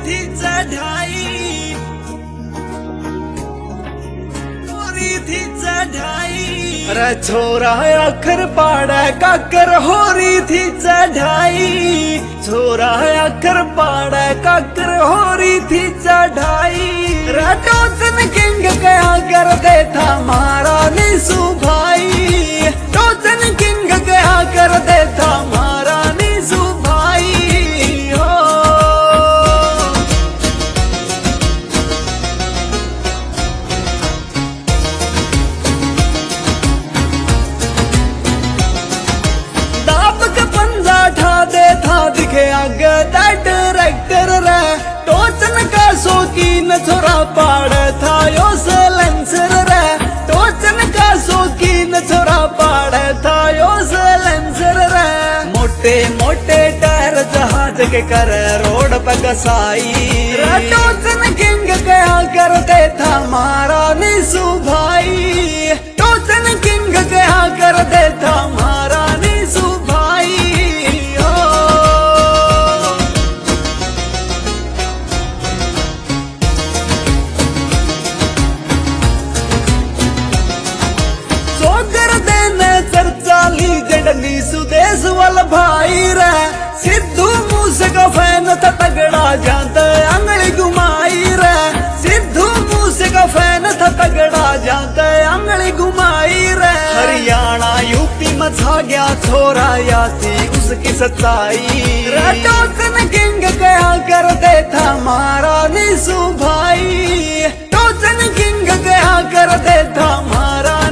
थी चढ़ाई, पूरी थी चढ़ाई। अरे छोरा आखिर पाड़ा काकर हो रही थी चढ़ाई, छोरा आखिर पाड़ा काकर हो रही थी चढ़ाई। टोचन किंग क्या कर दे था मारा निशु भाई, टोचन किंग क्या कर दे था मारा निशु भाई हो। दाब के पंजा ठा दे था दिखे आगे डायरेक्टर रे, टोचन का शौकीन छोरा पाड़ था यो सलेंसर रे, टोचन का शौकीन छोरा पाड़ था यो सलेंसर रे। मोटे मोटे टायर जहाज के कर रोड पे घसाई, टोचन किंग क्या कर दे था मारा निशु भाई, टोचन किंग क्या कर दे था मारा निशु भाई हो। सोगर देने चर्चा ली जडनी सुदेश वाल भाई रे, सिद्धू मूसे का फैन था तगड़ा जानते आंगली घुमाई रे, सिद्धू मूसे का फैन था तगड़ा जानते आंगली घुमाई रे। हरियाणा यूपी में छा गया छोरा यासी उसकी सच्चाई, टोचन किंग क्या कर दे था मारा निशु भाई, टोचन किंग क्या कर दे था मारा